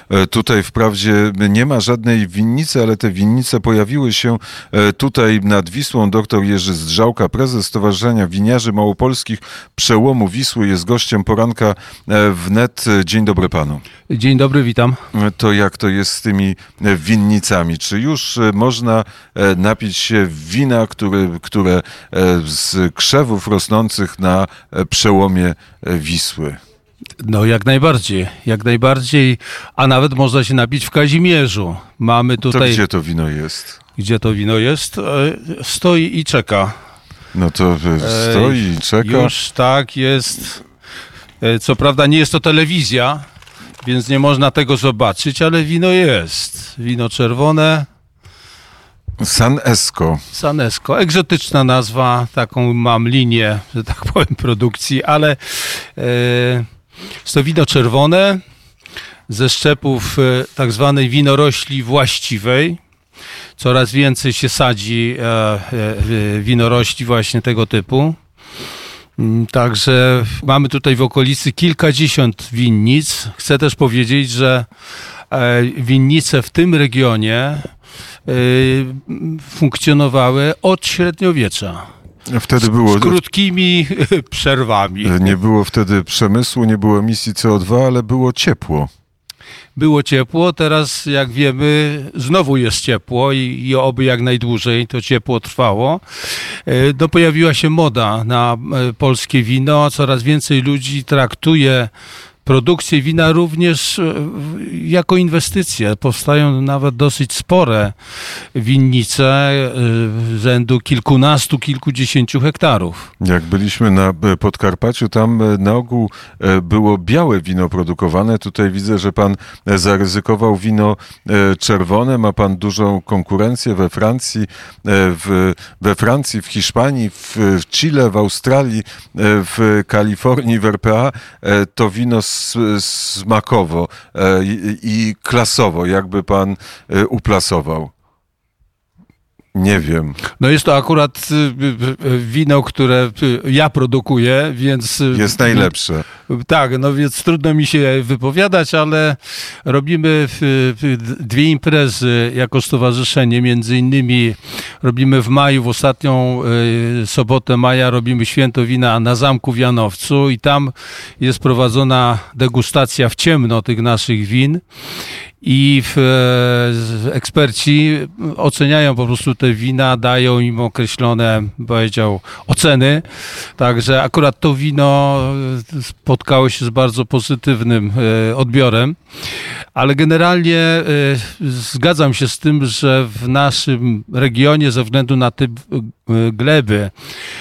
Tutaj wprawdzie nie ma żadnej winnicy, ale te winnice pojawiły się tutaj nad Wisłą. Doktor Jerzy Zdrzałka, prezes Stowarzyszenia Winiarzy Małopolskich Przełomu Wisły, jest gościem poranka wnet. Dzień dobry panu. Dzień dobry, witam. To jak to jest z tymi winnicami? Czy już można napić się wina, które z krzewów rosnących na przełomie Wisły? No jak najbardziej, a nawet można się napić w Kazimierzu. Mamy tutaj... To gdzie to wino jest? Gdzie to wino jest? Stoi i czeka. No to stoi i czeka. Już tak jest. Co prawda nie jest to telewizja, więc nie można tego zobaczyć, ale wino jest. Wino czerwone. San Esco. San Esco. Egzotyczna nazwa, taką mam linię, że tak powiem, produkcji, ale jest to wino czerwone ze szczepów tak zwanej winorośli właściwej. Coraz więcej się sadzi winorośli właśnie tego typu. Także mamy tutaj w okolicy kilkadziesiąt winnic. Chcę też powiedzieć, że winnice w tym regionie funkcjonowały od średniowiecza. Wtedy było... Z krótkimi przerwami. Nie było wtedy przemysłu, nie było emisji CO2, ale było ciepło. Było ciepło, teraz jak wiemy znowu jest ciepło i oby jak najdłużej to ciepło trwało. No, pojawiła się moda na polskie wino, coraz więcej ludzi traktuje produkcję wina również jako inwestycję. Powstają nawet dosyć spore winnice rzędu kilkunastu, kilkudziesięciu hektarów. Jak byliśmy na Podkarpaciu, tam na ogół było białe wino produkowane. Tutaj widzę, że pan zaryzykował wino czerwone. Ma pan dużą konkurencję we Francji, w Hiszpanii, w Chile, w Australii, w Kalifornii, w RPA. To wino smakowo i klasowo, jakby pan uplasował? Nie wiem. No jest to akurat wino, które ja produkuję, więc... Jest najlepsze. Tak, no więc trudno mi się wypowiadać, ale robimy dwie imprezy jako stowarzyszenie. Między innymi robimy w maju, w ostatnią sobotę maja robimy święto wina na Zamku w Janowcu i tam jest prowadzona degustacja w ciemno tych naszych win. I eksperci oceniają po prostu te wina, dają im określone, powiedział, oceny. Także akurat to wino spotkało się z bardzo pozytywnym odbiorem. Ale generalnie zgadzam się z tym, że w naszym regionie ze względu na typ gleby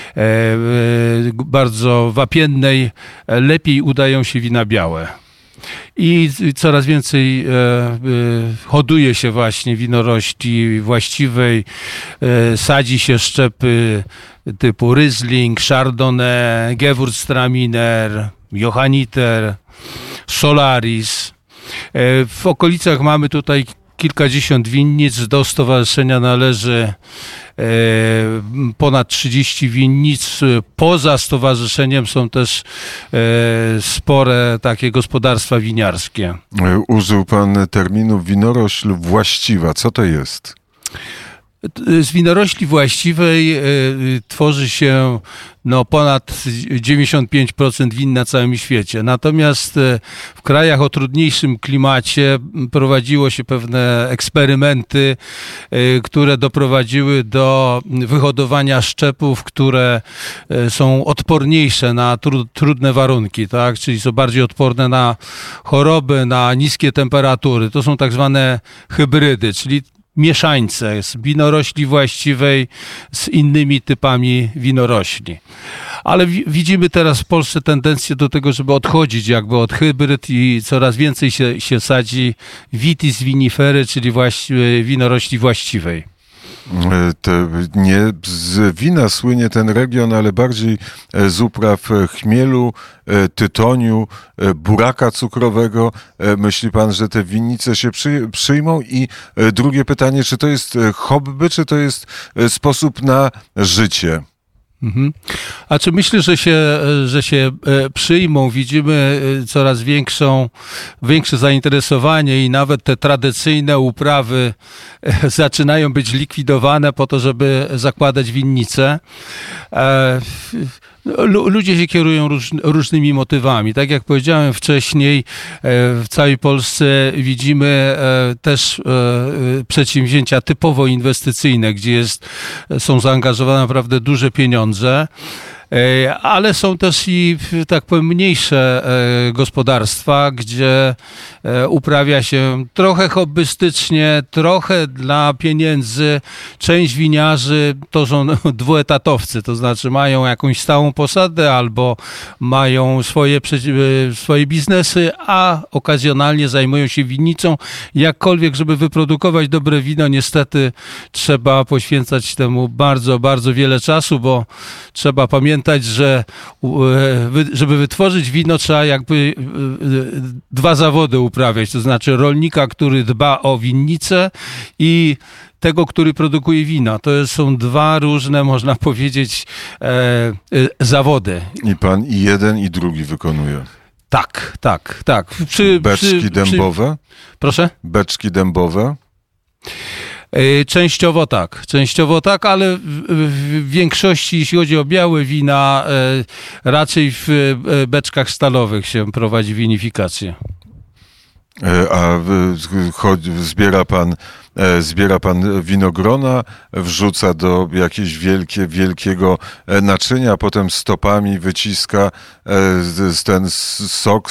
bardzo wapiennej lepiej udają się wina białe. I coraz więcej hoduje się właśnie winorośli właściwej, sadzi się szczepy typu Riesling, Chardonnay, Gewürztraminer, Johanniter, Solaris. W okolicach mamy tutaj kilkadziesiąt winnic, do stowarzyszenia należy ponad 30 winnic. Poza stowarzyszeniem są też spore takie gospodarstwa winiarskie. Użył pan terminu winorośl właściwa. Co to jest? Z winorośli właściwej tworzy się ponad 95% win na całym świecie. Natomiast w krajach o trudniejszym klimacie prowadziło się pewne eksperymenty, które doprowadziły do wyhodowania szczepów, które są odporniejsze na trudne warunki, tak? Czyli są bardziej odporne na choroby, na niskie temperatury. To są tak zwane hybrydy, czyli mieszańce z winorośli właściwej z innymi typami winorośli. Ale widzimy teraz w Polsce tendencję do tego, żeby odchodzić jakby od hybryd i coraz więcej się sadzi vitis viniferi, czyli winorośli właściwej. Nie z wina słynie ten region, ale bardziej z upraw chmielu, tytoniu, buraka cukrowego. Myśli pan, że te winnice się przyjmą? I drugie pytanie, czy to jest hobby, czy to jest sposób na życie? Mhm. A czy myślę, że się przyjmą? Widzimy coraz większe zainteresowanie i nawet te tradycyjne uprawy zaczynają być likwidowane po to, żeby zakładać winnice. Ludzie się kierują różnymi motywami. Tak jak powiedziałem wcześniej, w całej Polsce widzimy też przedsięwzięcia typowo inwestycyjne, gdzie są zaangażowane naprawdę duże pieniądze. Ale są też i, tak powiem, mniejsze gospodarstwa, gdzie uprawia się trochę hobbystycznie, trochę dla pieniędzy. Część winiarzy to są dwuetatowcy, to znaczy mają jakąś stałą posadę albo mają swoje biznesy, a okazjonalnie zajmują się winnicą. Jakkolwiek, żeby wyprodukować dobre wino, niestety trzeba poświęcać temu bardzo, bardzo wiele czasu, bo trzeba pamiętać, że żeby wytworzyć wino, trzeba jakby dwa zawody uprawiać, to znaczy rolnika, który dba o winnicę i tego, który produkuje wino. To są dwa różne, można powiedzieć, zawody. I pan i jeden, i drugi wykonuje. Tak. Beczki dębowe? Proszę? Beczki dębowe? Częściowo tak, ale w większości, jeśli chodzi o białe wina, raczej w beczkach stalowych się prowadzi winifikację. A zbiera pan winogrona, wrzuca do jakiegoś wielkiego naczynia, a potem stopami wyciska ten sok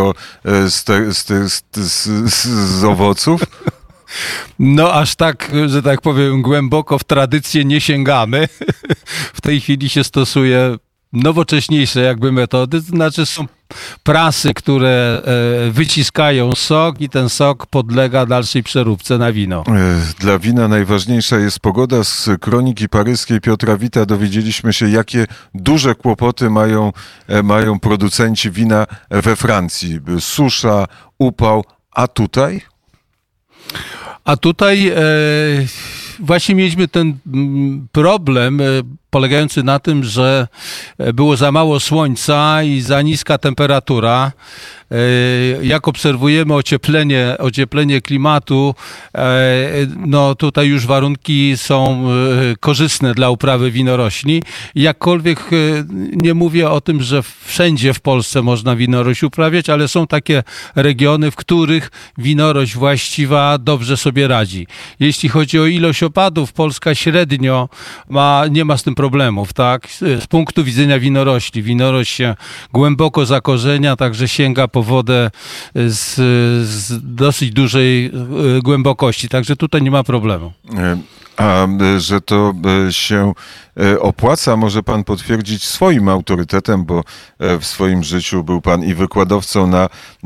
z owoców? No aż tak, że tak powiem, głęboko w tradycję nie sięgamy. W tej chwili się stosuje nowocześniejsze jakby metody, to znaczy są prasy, które wyciskają sok i ten sok podlega dalszej przeróbce na wino. Dla wina najważniejsza jest pogoda. Z kroniki paryskiej Piotra Wita dowiedzieliśmy się, jakie duże kłopoty mają producenci wina we Francji. Susza, upał, a tutaj? A tutaj właśnie mieliśmy ten problem polegający na tym, że było za mało słońca i za niska temperatura. Jak obserwujemy ocieplenie klimatu, no tutaj już warunki są korzystne dla uprawy winorośli. Jakkolwiek nie mówię o tym, że wszędzie w Polsce można winorośl uprawiać, ale są takie regiony, w których winorośl właściwa dobrze sobie radzi. Jeśli chodzi o ilość opadów, Polska średnio nie ma z tym problemów, tak? Z punktu widzenia winorośli. Winorośl się głęboko zakorzenia, także sięga po wodę z dosyć dużej głębokości, także tutaj nie ma problemu. A że to się opłaca, może pan potwierdzić swoim autorytetem, bo w swoim życiu był pan i wykładowcą na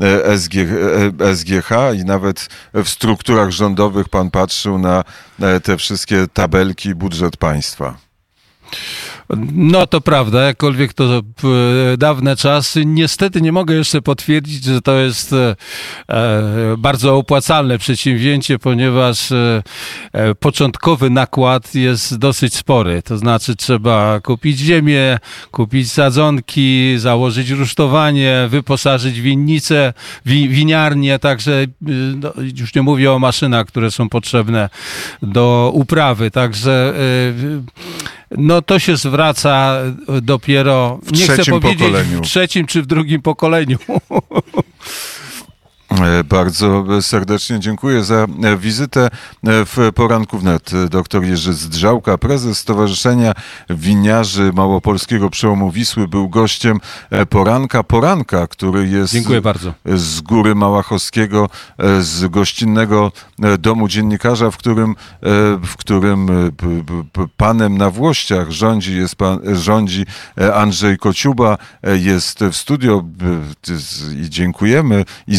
SGH i nawet w strukturach rządowych pan patrzył na te wszystkie tabelki, budżet państwa. No to prawda, jakkolwiek to dawne czasy. Niestety nie mogę jeszcze potwierdzić, że to jest bardzo opłacalne przedsięwzięcie, ponieważ początkowy nakład jest dosyć spory. To znaczy trzeba kupić ziemię, kupić sadzonki, założyć rusztowanie, wyposażyć winnicę, winiarnię, także no, już nie mówię o maszynach, które są potrzebne do uprawy, także no to się zwraca dopiero, nie chcę powiedzieć w trzecim czy w drugim pokoleniu. Bardzo serdecznie dziękuję za wizytę w Poranku Wnet. Dr Jerzy Zdrzałka, prezes Stowarzyszenia Winiarzy Małopolskiego Przełomu Wisły, był gościem Poranka, który jest Dziękuję bardzo. Z Góry Małachowskiego, z gościnnego domu dziennikarza, w którym panem na włościach rządzi Andrzej Kociuba. Jest w studio i dziękujemy i zapraszamy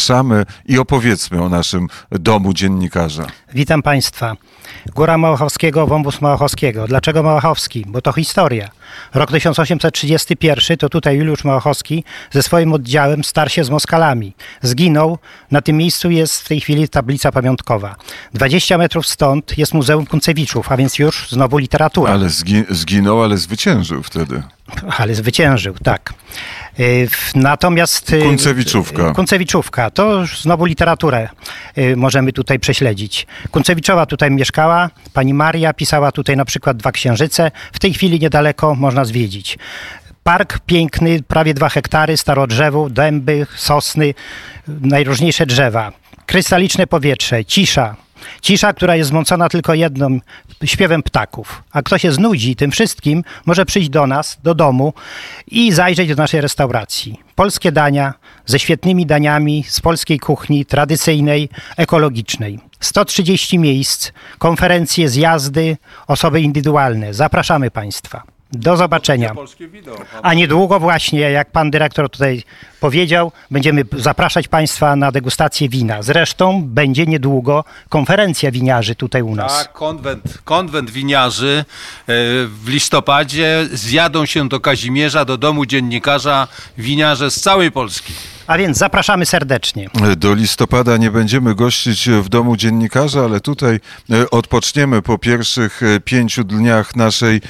zapraszamy i opowiedzmy o naszym domu dziennikarza. Witam Państwa. Góra Małachowskiego, wąwóz Małachowskiego. Dlaczego Małachowski? Bo to historia. Rok 1831 to tutaj Juliusz Małachowski ze swoim oddziałem starł się z Moskalami. Zginął. Na tym miejscu jest w tej chwili tablica pamiątkowa. 20 metrów stąd jest Muzeum Kuncewiczów, a więc już znowu literatura. Ale zginął, ale zwyciężył wtedy. Ale zwyciężył, tak. Natomiast Kuncewiczówka, to już znowu literaturę możemy tutaj prześledzić. Kunczewiczowa tutaj mieszkała, pani Maria pisała tutaj na przykład Dwa Księżyce. W tej chwili niedaleko można zwiedzić. Park piękny, prawie 2 hektary, starodrzewu, dęby, sosny, najróżniejsze drzewa. Krystaliczne powietrze, cisza. Cisza, która jest zmącona tylko jednym śpiewem ptaków. A kto się znudzi tym wszystkim, może przyjść do nas, do domu i zajrzeć do naszej restauracji. Polskie dania ze świetnymi daniami z polskiej kuchni tradycyjnej, ekologicznej. 130 miejsc, konferencje, zjazdy, osoby indywidualne. Zapraszamy Państwa. Do zobaczenia. A niedługo właśnie, jak pan dyrektor tutaj powiedział, będziemy zapraszać Państwa na degustację wina. Zresztą będzie niedługo konferencja winiarzy tutaj u nas. Tak, konwent winiarzy w listopadzie zjadą się do Kazimierza, do domu dziennikarza winiarze z całej Polski. A więc zapraszamy serdecznie. Do listopada nie będziemy gościć w domu dziennikarza, ale tutaj odpoczniemy po pierwszych 5 dniach naszej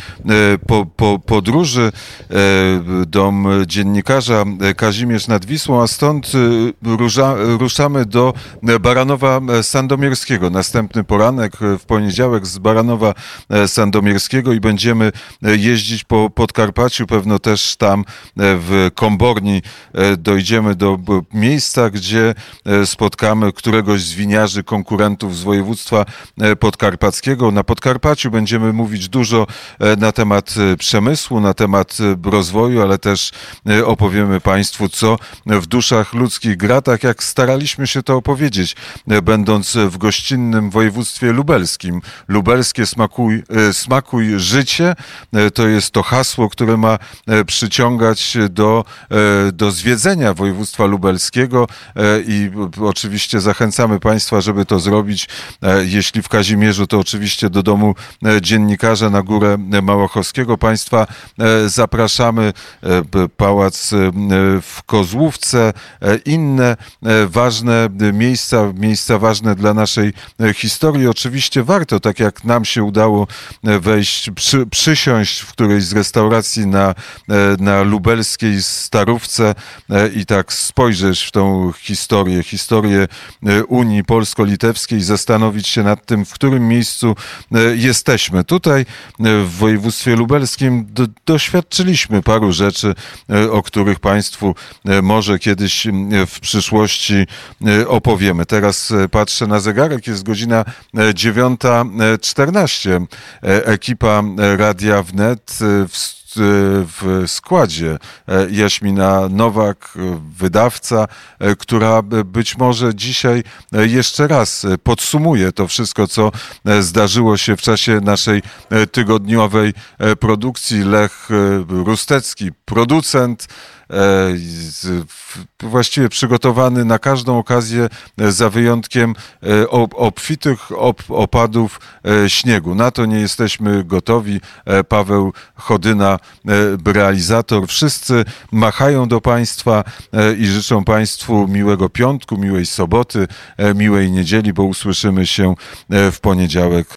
podróży. Dom dziennikarza Kazimierz nad Wisłą, a stąd ruszamy do Baranowa Sandomierskiego. Następny poranek w poniedziałek z Baranowa Sandomierskiego i będziemy jeździć po Podkarpaciu, pewno też tam w Komborni dojdziemy do miejsca, gdzie spotkamy któregoś z winiarzy, konkurentów z województwa podkarpackiego. Na Podkarpaciu będziemy mówić dużo na temat przemysłu, na temat rozwoju, ale też opowiemy Państwu, co w duszach ludzkich gra, tak jak staraliśmy się to opowiedzieć, będąc w gościnnym województwie lubelskim. Lubelskie smakuj życie, to jest to hasło, które ma przyciągać do zwiedzenia województwa lubelskiego i oczywiście zachęcamy Państwa, żeby to zrobić. Jeśli w Kazimierzu, to oczywiście do domu dziennikarza na Górę Małachowskiego. Państwa zapraszamy. Pałac w Kozłówce, inne ważne miejsca ważne dla naszej historii. Oczywiście warto, tak jak nam się udało wejść, przysiąść w którejś z restauracji na lubelskiej Starówce i tak spojrzeć w tą historię Unii Polsko-Litewskiej, zastanowić się nad tym, w którym miejscu jesteśmy. Tutaj w województwie lubelskim doświadczyliśmy paru rzeczy, o których Państwu może kiedyś w przyszłości opowiemy. Teraz patrzę na zegarek, jest godzina 9:14. Ekipa Radia Wnet w składzie Jaśmina Nowak, wydawca, która być może dzisiaj jeszcze raz podsumuje to wszystko, co zdarzyło się w czasie naszej tygodniowej produkcji. Lech Rustecki, producent, właściwie przygotowany na każdą okazję, za wyjątkiem obfitych opadów śniegu. Na to nie jesteśmy gotowi. Paweł Chodyna, realizator. Wszyscy machają do Państwa i życzą Państwu miłego piątku, miłej soboty, miłej niedzieli, bo usłyszymy się w poniedziałek